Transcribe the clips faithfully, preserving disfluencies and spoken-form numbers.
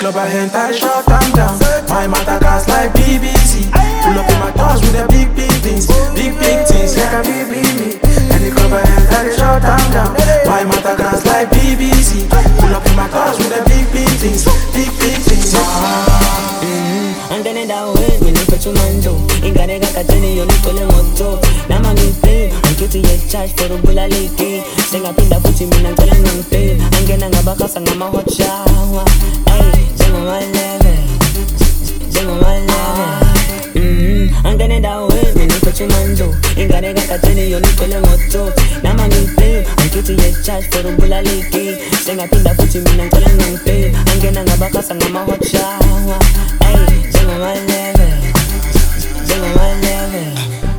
club I enter, shut them down. My matter gas like B B C. Pull up in my toes with the big big things, big big things like a B B me. Any club I enter, they shut them down. My matter gas like B B C. Pull up in my toes with the big big things, big big things. Andene da we, mi nipe chumando. Ingarega kateni yo nipe le moto. Nama mi pe, ankiti ye charge for ubula leke. Senga pinda futi mi nankele nante. Angena ngabaka sanga ma hot shower. Ay, jengo maleve, jengo maleve. Mm, andene da we, mi nipe chumando. Ingarega kateni yo nipe le moto. Nama mi pe, ankiti ye charge for ubula leke. Senga pinda futi mi nankele nante. Angena ngabaka sanga ma hot shower. Ay, jengo maleve, jengo maleve.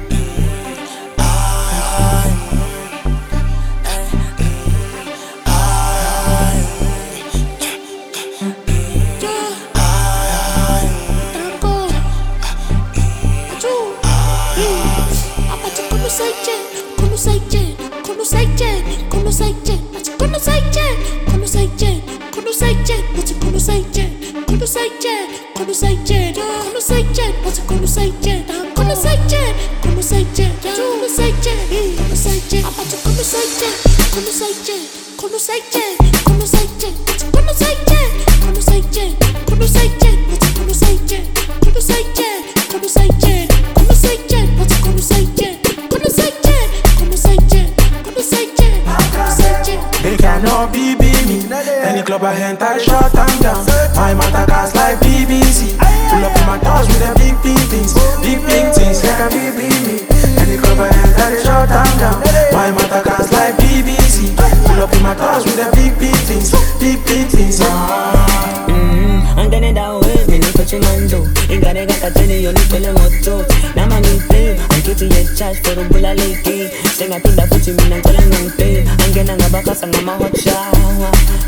They cannot be be me. Any club I enter, shut them down. My matter gas like B B C. Pull up in my toes with the big big things, big big things like a B B me. Any club I enter, they shut them down. My matter gas like B B C. Pull up in my toes with the big big things, big big things. Mm, andene da we, mi nipe chumando. Ingarega kateni yo nipe le moto. Nama mi pe, ankiti ye charge for ubula leke. Senga pinda futi mi nankele nante. Angena ngabaka sanga ma hot shower.